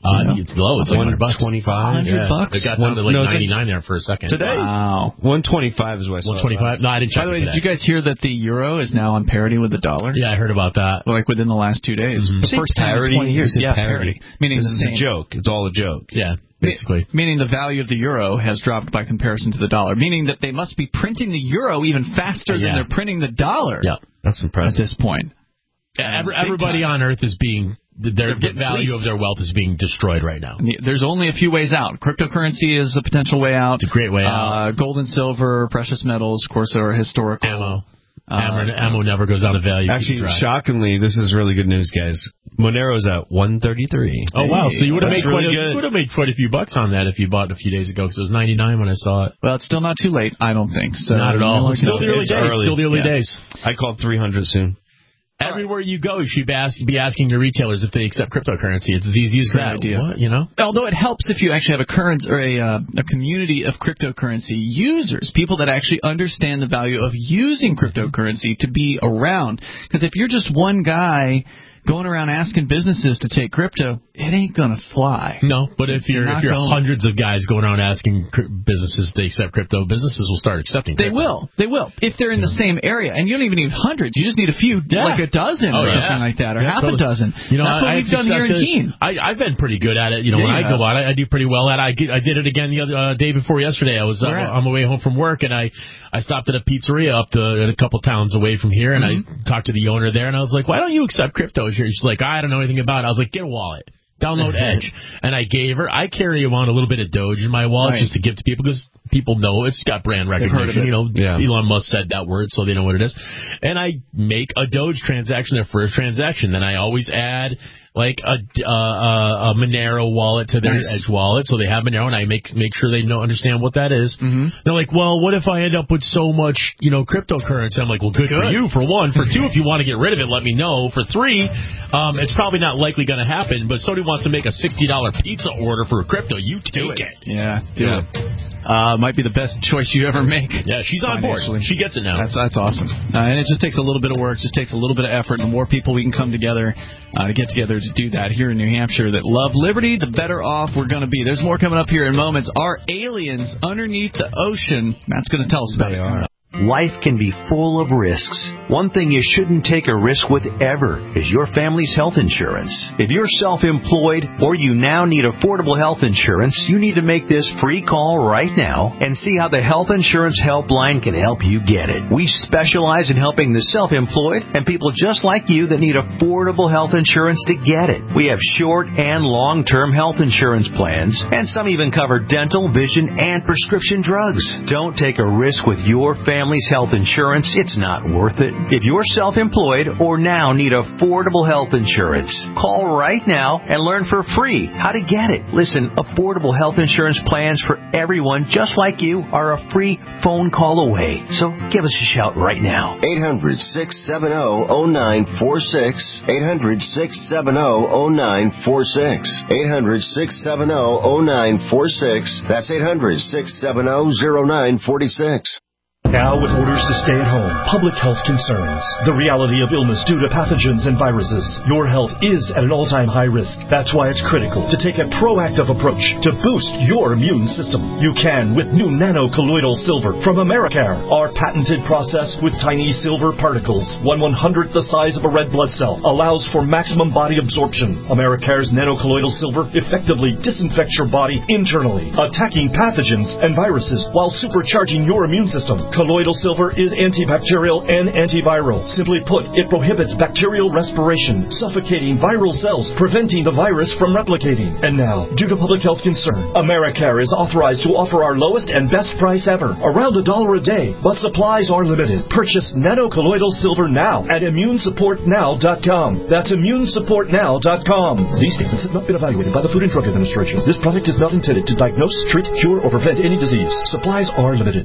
Uh, it's low. It's like one hundred bucks. twenty-five Yeah. bucks? It got down to like No, ninety-nine there for a second. Today? Wow. one twenty-five is what I saw. one twenty-five? No, I didn't check By the way, it did you guys hear that the euro is now on parity with the dollar? Yeah, I heard about that. Like within the last two days. Mm-hmm. The first time parity? in twenty years. Is it Yeah, parity? parity. Meaning this the is same. a joke. It's all a joke. Yeah, basically. Meaning the value of the euro has dropped by comparison to the dollar. Meaning that they must be printing the euro even faster Yeah. than they're printing the dollar. Yeah. That's impressive. At this point. Yeah, Um, every, big everybody time. on Earth is being, their getting value fleeced. of their wealth is being destroyed right now. There's only a few ways out. Cryptocurrency is a potential way out. It's a great way out. Uh, gold and silver, precious metals, of course, are historical. Ammo. Uh, ammo, ammo never goes out of value. Actually, Keep track. shockingly, this is really good news, guys. Monero's at one thirty-three. Oh, wow. So you would have made, That's quite really a- good. you would have made quite a few bucks on that if you bought it a few days ago, because it was ninety-nine when I saw it. Well, it's still not too late, I don't think. So Not at all. no, It's still the early it's days. early. Still the early Yeah. days. I called three hundred soon. Everywhere you go, you should be, ask, be asking your retailers if they accept cryptocurrency. It's as easy as Great that. idea. What, you know? Although it helps if you actually have a current or a uh, a community of cryptocurrency users, people that actually understand the value of using cryptocurrency to be around. Because if you're just one guy going around asking businesses to take crypto, it ain't gonna fly. No, but if you're Not if you're going. hundreds of guys going around asking cr- businesses if they accept crypto, businesses will start accepting They crypto. will. They will. If they're in the same area. And you don't even need hundreds. You just need a few, Yeah. like a dozen Oh, or yeah. something like that, or Yeah, half totally. a dozen. You know, That's I, what I we've had done here in success Keene. I, I've been pretty good at it. You know, Yeah, when you I go have. out, I, I do pretty well at it. I, get- I did it again the other uh, day before yesterday. I was uh, Where at? on my way home from work, and I, I stopped at a pizzeria up the, a couple towns away from here, and Mm-hmm. I talked to the owner there, and I was like, why don't you accept crypto here? She's like, I don't know anything about it. I was like, get a wallet. Download Edge. And I gave her, I carry around a little bit of Doge in my wallet Right. just to give to people because people know it's got brand heard of recognition. it. You know, Yeah. Elon Musk said that word, so they know what it is. And I make a Doge transaction, their first transaction. Then I always add like a, uh, a Monero wallet to their Nice. Edge wallet, so they have Monero, and I make make sure they know understand what that is. Mm-hmm. They're like, well, what if I end up with so much, you know, cryptocurrency? I'm like, well, good, for Good. you, for one. For two, if you want to get rid of it, let me know. For three, um, it's probably not likely going to happen, but somebody wants to make a sixty dollars pizza order for crypto, you take it. Yeah, do Yeah. it. Uh, might be the best choice you ever make. Yeah, she's on board. Financially. She gets it now. That's that's awesome. Uh, and it just takes a little bit of work, just takes a little bit of effort, and the more people we can come together uh, to get together to do that here in New Hampshire that love liberty, the better off we're going to be. There's more coming up here in moments. Are aliens underneath the ocean? Matt's going to tell us about They it. are. Life can be full of risks. One thing you shouldn't take a risk with ever is your family's health insurance. If you're self-employed or you now need affordable health insurance, you need to make this free call right now and see how the Health Insurance Helpline can help you get it. We specialize in helping the self-employed and people just like you that need affordable health insurance to get it. We have short and long-term health insurance plans, and some even cover dental, vision, and prescription drugs. Don't take a risk with your family. Family's health insurance, it's not worth it. If you're self-employed or now need affordable health insurance, call right now and learn for free how to get it. Listen, affordable health insurance plans for everyone just like you are a free phone call away. So give us a shout right now. eight hundred, six seven zero, zero nine four six. eight hundred, six seven zero, zero nine four six. eight hundred, six seven zero, zero nine four six. That's eight hundred, six seven zero, zero nine four six. Now, with orders to stay at home, public health concerns, the reality of illness due to pathogens and viruses, your health is at an all-time high risk. That's why it's critical to take a proactive approach to boost your immune system. You can with new nano-colloidal silver from Americare. Our patented process with tiny silver particles, one one-hundredth the size of a red blood cell, allows for maximum body absorption. Americare's nano-colloidal silver effectively disinfects your body internally, attacking pathogens and viruses while supercharging your immune system. Colloidal silver is antibacterial and antiviral. Simply put, it prohibits bacterial respiration, suffocating viral cells, preventing the virus from replicating. And now, due to public health concern, Americare is authorized to offer our lowest and best price ever, around a dollar a day, but supplies are limited. Purchase nano-colloidal silver now at immune support now dot com. That's immune support now dot com. These statements have not been evaluated by the Food and Drug Administration. This product is not intended to diagnose, treat, cure, or prevent any disease. Supplies are limited.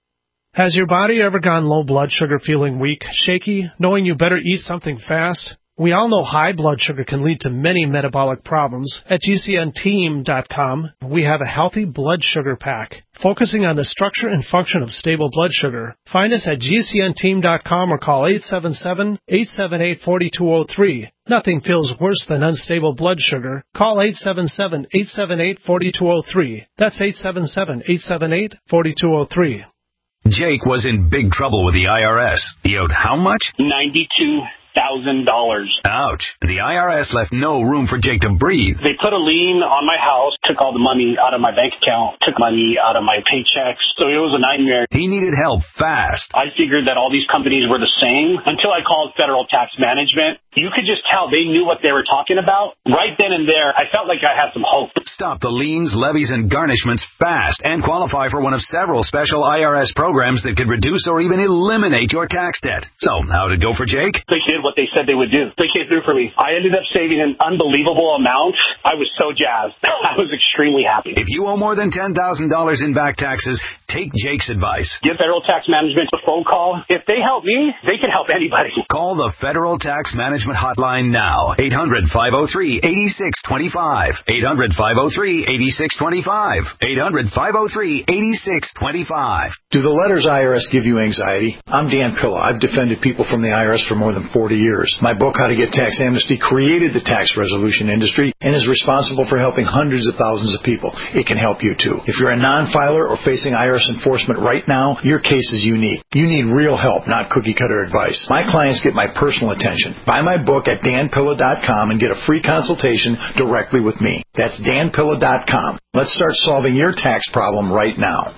Has your body ever gone low blood sugar, feeling weak, shaky, knowing you better eat something fast? We all know high blood sugar can lead to many metabolic problems. At G C N team dot com, we have a healthy blood sugar pack, focusing on the structure and function of stable blood sugar. Find us at G C N team dot com or call eight seven seven, eight seven eight, four two zero three. Nothing feels worse than unstable blood sugar. Call eight seven seven, eight seven eight, four two zero three. That's eight seven seven, eight seven eight, four two zero three. Jake was in big trouble with the I R S. He owed how much? ninety-two thousand dollars. Ouch. The I R S left no room for Jake to breathe. They put a lien on my house, took all the money out of my bank account, took money out of my paychecks, so it was a nightmare. He needed help fast. I figured that all these companies were the same until I called Federal Tax Management. You could just tell they knew what they were talking about. Right then and there, I felt like I had some hope. Stop the liens, levies, and garnishments fast and qualify for one of several special I R S programs that could reduce or even eliminate your tax debt. So, how'd it go for Jake? They did what they said they would do. They came through for me. I ended up saving an unbelievable amount. I was so jazzed. I was extremely happy. If you owe more than ten thousand dollars in back taxes, take Jake's advice. Give Federal Tax Management a phone call. If they help me, they can help anybody. Call the Federal Tax Management Hotline now. eight hundred, five oh three, eight six two five. eight hundred, five oh three, eight six two five. eight hundred, five oh three, eight six two five. Do the letters I R S give you anxiety? I'm Dan Pilla. I've defended people from the I R S for more than forty years. My book, How to Get Tax Amnesty, created the tax resolution industry and is responsible for helping hundreds of thousands of people. It can help you, too. If you're a non-filer or facing I R S enforcement right now, your case is unique. You need real help, not cookie-cutter advice. My clients get my personal attention. Buy my book at Dan Pilla dot com and get a free consultation directly with me. That's Dan Pilla dot com. Let's start solving your tax problem right now.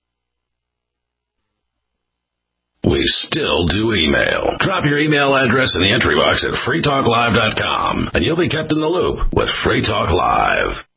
We still do email. Drop your email address in the entry box at free talk live dot com, and you'll be kept in the loop with Free Talk Live.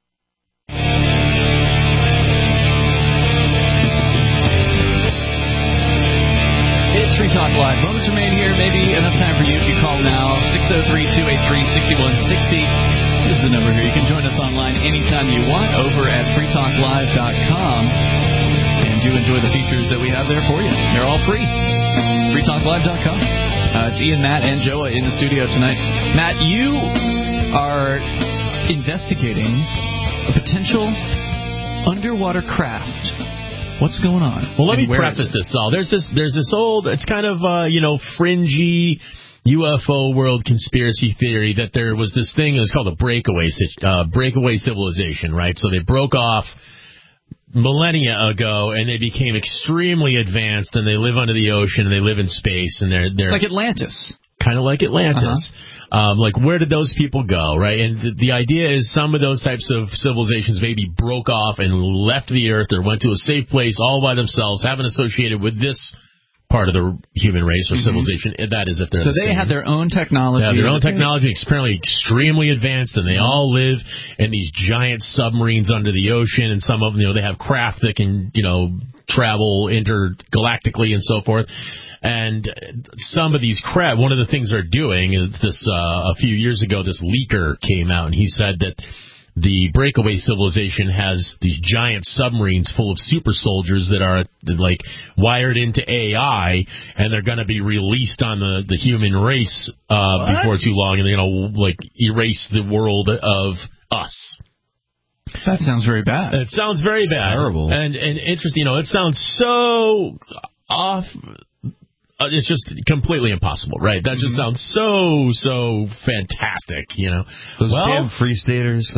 It's Free Talk Live. Moments remain here. Maybe enough time for you if you call now. six oh three, two eight three, six one six oh is the number here. You can join us online anytime you want over at free talk live dot com. And do enjoy the features that we have there for you. They're all free. free talk live dot com. Uh, it's Ian, Matt, and Joa in the studio tonight. Matt, you are investigating a potential underwater craft. What's going on? Well, let and me preface this all. There's this, there's this old, it's kind of, uh, you know, fringy U F O world conspiracy theory that there was this thing, it was called a breakaway, uh, breakaway civilization, right? So they broke off millennia ago, and they became extremely advanced, and they live under the ocean, and they live in space, and they're they're like Atlantis, kind of like Atlantis. Uh-huh. Um, like, where did those people go, right? And the, the idea is some of those types of civilizations maybe broke off and left the Earth or went to a safe place all by themselves, haven't associated with this part of the human race or mm-hmm. civilization. That is, if they're so the they same. had their own technology. They have their own technology, apparently extremely advanced, and they all live in these giant submarines under the ocean. And some of them, you know, they have craft that can, you know, travel intergalactically and so forth. And some of these craft, one of the things they're doing is this. Uh, a few years ago, this leaker came out, and he said that the breakaway civilization has these giant submarines full of super soldiers that are like wired into A I, and they're going to be released on the, the human race uh, before too long, and they're going to like erase the world of us. That sounds very bad. It sounds very it's bad. Terrible. And and interesting. You know, it sounds so off. Uh, it's just completely impossible, right? That just sounds so, so fantastic, you know. Those well, damn free staters.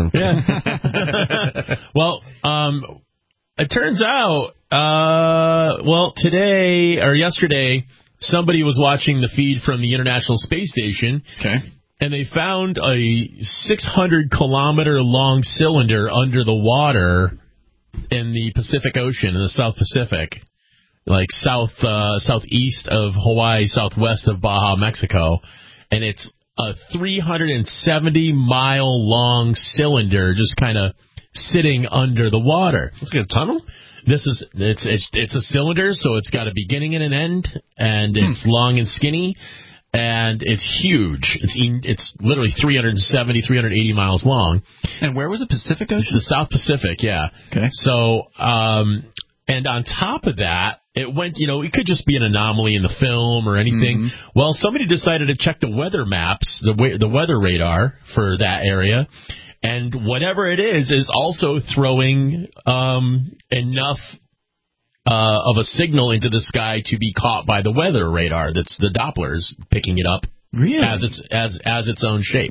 Yeah. Well, um, it turns out, uh, well, today or yesterday, somebody was watching the feed from the International Space Station. Okay. And they found a six hundred kilometer long cylinder under the water in the Pacific Ocean, in the South Pacific. Like south, uh, southeast of Hawaii, southwest of Baja, Mexico, and it's a three hundred seventy mile long cylinder just kind of sitting under the water. It's like a tunnel? This is, it's, it's, it's a cylinder, so it's got a beginning and an end, and it's hmm. long and skinny, and it's huge. It's, it's literally three hundred seventy, three hundred eighty miles long. And where was it? Pacific Ocean? The South Pacific, yeah. Okay. So, um, And on top of that, it went, you know, it could just be an anomaly in the film or anything. Mm-hmm. Well, somebody decided to check the weather maps, the the weather radar for that area, and whatever it is is also throwing um, enough uh, of a signal into the sky to be caught by the weather radar. That's the Dopplers picking it up really? as its as as its own shape.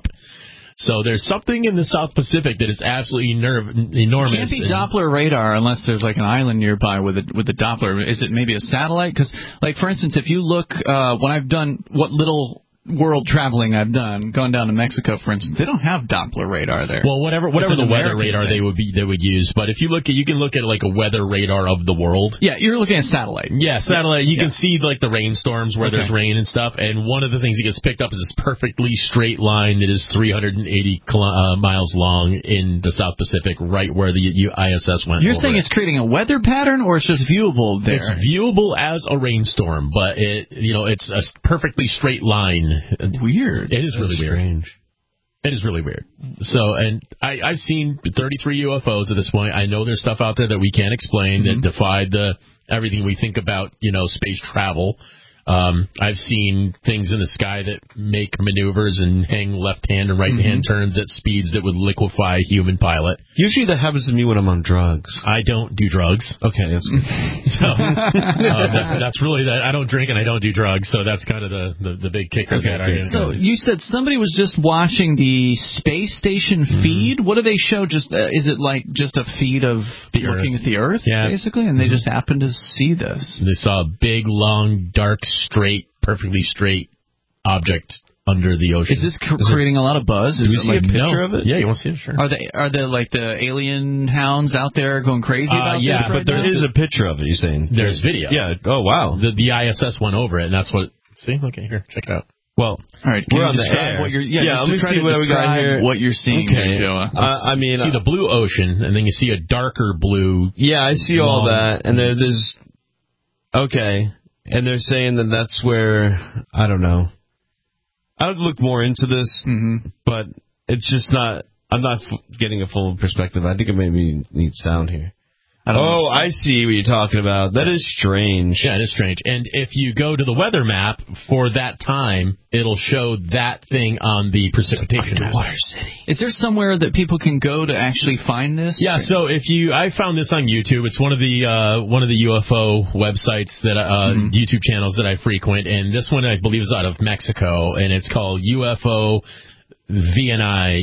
So there's something in the South Pacific that is absolutely nerve, enormous. It can't be Doppler radar unless there's like an island nearby with a, with the Doppler. Is it maybe a satellite? Because, like, for instance, if you look, uh, when I've done what little world traveling I've done, gone down to Mexico, for instance, they don't have Doppler radar there. Well, whatever whatever the weather radar thing. they would be they would use. But if you look at, you can look at like a weather radar of the world. Yeah, you're looking at satellite. Yeah, satellite. You yeah. can see like the rainstorms where okay. there's rain and stuff. And one of the things that gets picked up is this perfectly straight line that is three hundred eighty uh, miles long in the South Pacific, right where the U- I S S went. You're over saying it. it's creating a weather pattern, or it's just viewable there? It's viewable as a rainstorm, but it, you know, it's a perfectly straight line. Weird. It is really weird. Strange. It is really weird. So, and I, I've seen thirty-three U F Os at this point. I know there's stuff out there that we can't explain mm-hmm. that defied the everything we think about, you know, space travel. Um, I've seen things in the sky that make maneuvers and hang left-hand and right-hand mm-hmm. turns at speeds that would liquefy a human pilot. Usually that happens to me when I'm on drugs. I don't do drugs. Okay, that's good. so uh, that, that's really that. I don't drink and I don't do drugs, so that's kind of the, the, the big kicker. Okay, that okay. So you said somebody was just watching the space station mm-hmm. feed. What do they show? Just uh, is it like just a feed of the looking Earth. at the Earth, yeah. basically? And they just happened to see this. They saw a big, long, dark, straight, perfectly straight object under the ocean. Is this cr- creating a lot of buzz? Do Is we it see like, a picture no. of it? Yeah, you want to see it? Sure. Are they are they like the alien hounds out there going crazy uh, about yeah, this? but right there now? is a picture of it. You're saying there's video? Yeah. Oh wow. The the I S S went over it, and that's what. See, okay, here, check it out. Well, all right. We're on the air. What you're, yeah, yeah let me see what we got here. What you're seeing, okay. here, Joe. Uh, I mean, see uh, the blue ocean, and then you see a darker blue. Yeah, I see all that, and there, there's okay. And they're saying that that's where, I don't know. I would look more into this, mm-hmm. but it's just not, I'm not f- getting a full perspective. I think it maybe needs sound here. I don't oh, I see what you're talking about. That is strange. Yeah, it is strange. And if you go to the weather map for that time, it'll show that thing on the precipitation map. Underwater city. Is there somewhere that people can go to actually find this? Yeah, so if you, I found this on YouTube. It's one of the uh, one of the U F O websites that uh, mm-hmm. YouTube channels that I frequent, and this one I believe is out of Mexico, and it's called U F O V N I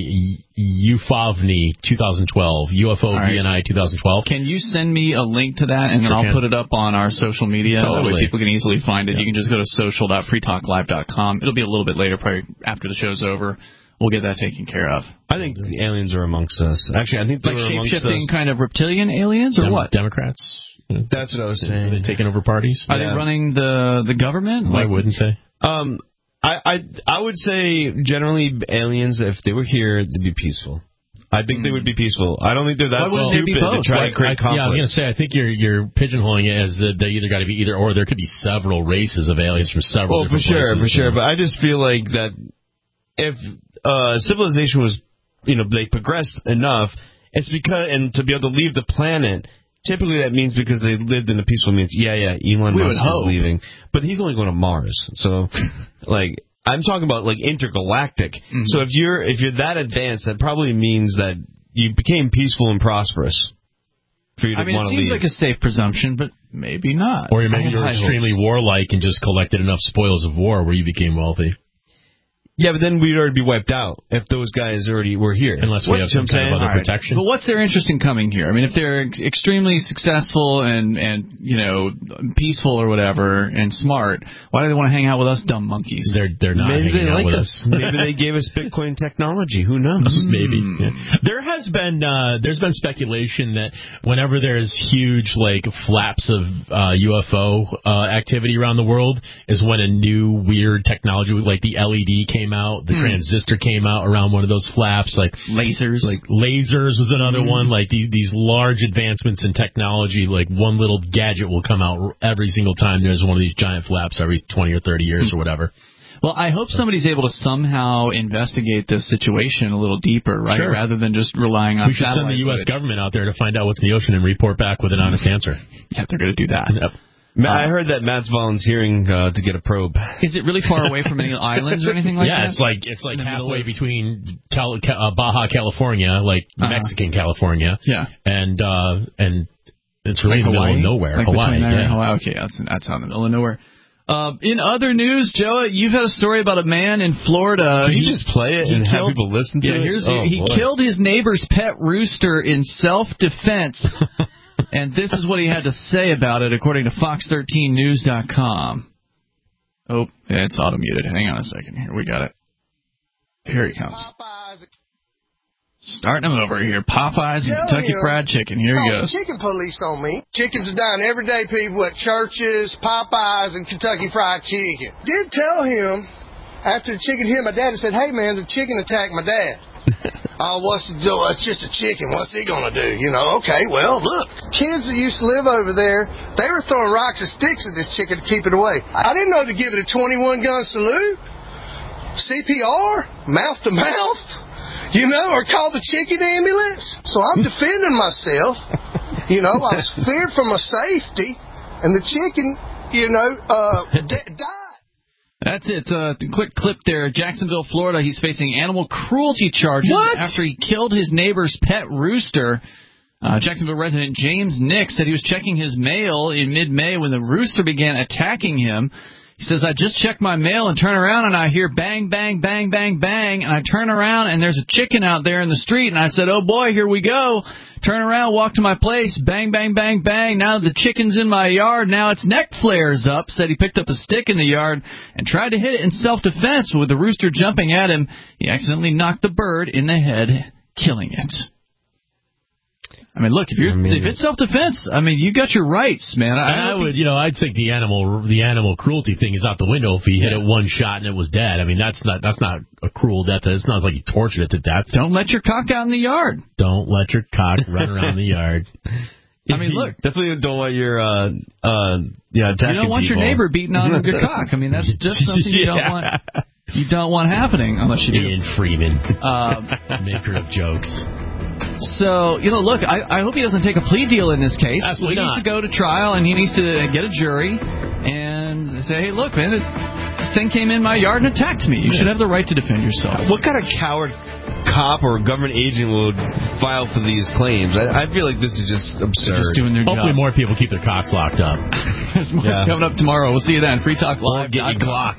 UFOVNI twenty twelve. U F O right. V N I twenty twelve. Can you send me a link to that, and then sure I'll can. put it up on our social media? Totally. That way people can easily find it. Yeah. You can just go to social dot free talk live dot com. It'll be a little bit later, probably after the show's over. We'll get that taken care of. I think the aliens are amongst us. Actually, I think they're like amongst us. shape-shifting kind of reptilian aliens, or Dem- what? Democrats? That's what I was saying. Are they taking over parties? Are yeah. they running the, the government? Why like, wouldn't they? Um... I, I I would say generally aliens, if they were here, they'd be peaceful. I think mm. they would be peaceful. I don't think they're that Why stupid to try Why, to create I, conflict. Yeah, I was going to say, I think you're you're pigeonholing it as that they either got to be either or. There could be several races of aliens from several well, for different sure, places, for sure. know? But I just feel like that if uh, civilization was, you know, they progressed enough, it's because, and to be able to leave the planet, typically that means because they lived in a peaceful means. Yeah, yeah, Elon Musk is leaving. But he's only going to Mars. So, like... I'm talking about like intergalactic. Mm-hmm. So if you're if you're that advanced, that probably means that you became peaceful and prosperous. For you to I mean, want it to seems leave. like a safe presumption, but maybe not. Or maybe you're extremely warlike and just collected enough spoils of war where you became wealthy. Yeah, but then we'd already be wiped out if those guys already were here. Unless we what's have some kind of other right. protection. But what's their interest in coming here? I mean, if they're ex- extremely successful and, and, you know, peaceful or whatever and smart, why do they want to hang out with us dumb monkeys? They're they're not Maybe hanging they out like with us. us. Maybe they gave us Bitcoin technology. Who knows? Maybe. Yeah. There has been uh, there's been speculation that whenever there's huge like flaps of uh, U F O uh, activity around the world is when a new weird technology like the L E D came out, the mm. transistor came out around one of those flaps, like lasers. Like lasers was another mm. one. Like the, these large advancements in technology, like one little gadget will come out every single time there's one of these giant flaps every twenty or thirty years mm. or whatever. Well, I hope somebody's able to somehow investigate this situation a little deeper, right? Sure. Rather than just relying on We should send the U S footage. government out there to find out what's in the ocean and report back with an honest answer. Yeah, they're going to do that. Yep. Matt, I heard that Matt's volunteering uh, to get a probe. Is it really far away from any islands or anything like yeah, that? Yeah, it's like it's like halfway between Cal- uh, Baja California, like uh-huh. Mexican California. Yeah. And uh, and it's really like in the middle of nowhere. Like Hawaii, there yeah. and Hawaii. Okay, that's, that's out in the middle of nowhere. Uh, in other news, Joe, you've had a story about a man in Florida. Can you he, just play it and killed, have people listen to yeah, it? Here's oh, he boy. killed his neighbor's pet rooster in self-defense. And this is what he had to say about it, according to fox thirteen news dot com. Oh, yeah, it's auto-muted. Hang on a second here. We got it. Here he comes. Starting him over here. Popeyes and Kentucky Fried Chicken. Here he goes. Chicken police on me. Chickens are dying every day, people, at churches, Popeyes, and Kentucky Fried Chicken. Did tell him, after the chicken hit my dad, he said, hey, man, the chicken attacked my dad. Oh, what's the deal? It's just a chicken. What's he going to do? You know, okay, well, look. Kids that used to live over there, they were throwing rocks and sticks at this chicken to keep it away. I didn't know to give it a twenty-one gun salute, C P R, mouth to mouth, you know, or call the chicken ambulance. So I'm defending myself. You know, I was feared for my safety, and the chicken, you know, uh, d- died. That's it. Uh, quick clip there. Jacksonville, Florida. He's facing animal cruelty charges what? after he killed his neighbor's pet rooster. Uh, Jacksonville resident James Nix said he was checking his mail in mid-May when the rooster began attacking him. He says, I just checked my mail and turn around and I hear bang, bang, bang, bang, bang. And I turn around and there's a chicken out there in the street. And I said, oh, boy, here we go. Turn around, walk to my place, bang, bang, bang, bang. Now the chicken's in my yard. Now its neck flares up. Said he picked up a stick in the yard and tried to hit it in self-defense. With the rooster jumping at him, he accidentally knocked the bird in the head, killing it. I mean, look, if you're I mean, if it's self-defense, I mean, you got your rights, man. I, I would, you know, I'd think the animal the animal cruelty thing is out the window if he hit yeah. it one shot and it was dead. I mean, that's not that's not a cruel death. It's not like he tortured it to death. Don't let your cock out in the yard. Don't let your cock run around the yard. I mean, look, definitely don't want your uh uh yeah attacking You don't want people. your neighbor beating on your cock. I mean, that's just something you don't yeah. want. You don't want happening unless you do. Ian Freeman, um, maker of jokes. So, you know, look, I, I hope he doesn't take a plea deal in this case. Absolutely he not. needs to go to trial, and he needs to get a jury and say, hey, look, man, it, this thing came in my yard and attacked me. You should have the right to defend yourself. What kind of coward cop or government agent would file for these claims? I, I feel like this is just absurd. They're just doing their Hopefully job. more people keep their cocks locked up. There's more Yeah. coming up tomorrow. We'll see you then. Free Talk Live. Get your Glock.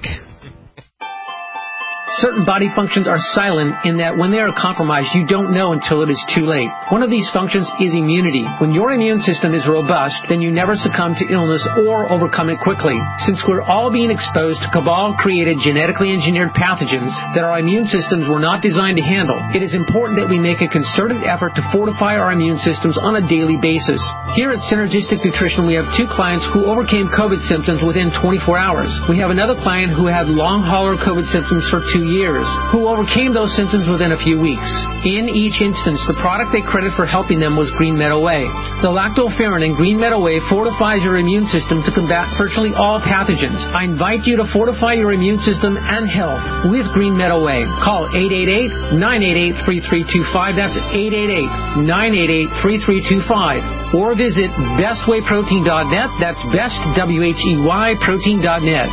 Certain body functions are silent in that when they are compromised, you don't know until it is too late. One of these functions is immunity. When your immune system is robust, then you never succumb to illness or overcome it quickly. Since we're all being exposed to cabal-created, genetically engineered pathogens that our immune systems were not designed to handle, it is important that we make a concerted effort to fortify our immune systems on a daily basis. Here at Synergistic Nutrition, we have two clients who overcame COVID symptoms within twenty-four hours. We have another client who had long hauler COVID symptoms for two years, who overcame those symptoms within a few weeks. In each instance, the product they credit for helping them was Green Meadow Whey. The lactoferrin in Green Meadow Whey fortifies your immune system to combat virtually all pathogens. I invite you to fortify your immune system and health with Green Meadow Whey. Call eight eight eight, nine eight eight, three three two five. That's eight eight eight, nine eight eight, three three two five. Or visit best way protein dot net. That's best, W H E Y, protein dot net.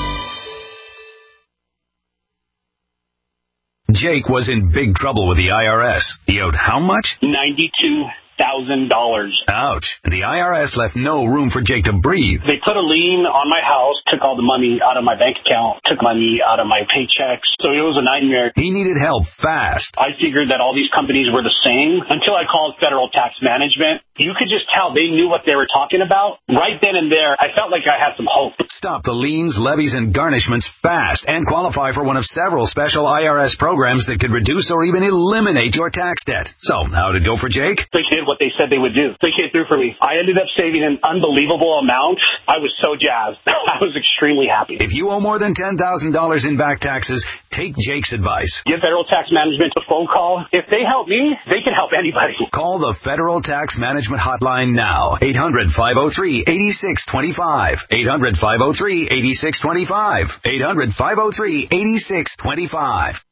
Jake was in big trouble with the I R S. He owed how much? ninety-two thousand dollars. Ouch. The I R S left no room for Jake to breathe. They put a lien on my house, took all the money out of my bank account, took money out of my paychecks. So it was a nightmare. He needed help fast. I figured that all these companies were the same until I called Federal Tax Management. You could just tell they knew what they were talking about. Right then and there, I felt like I had some hope. Stop the liens, levies, and garnishments fast and qualify for one of several special I R S programs that could reduce or even eliminate your tax debt. So, how did it go for Jake? They did what they said they would do. They came through for me. I ended up saving an unbelievable amount. I was so jazzed. I was extremely happy. If you owe more than ten thousand dollars in back taxes, Take Jake's advice. Give Federal Tax Management a phone call. If they help me, they can help anybody. Call the Federal Tax Management Hotline now. eight hundred, five oh three, eight six two five. eight hundred, five oh three, eight six two five. eight hundred, five oh three, eight six two five.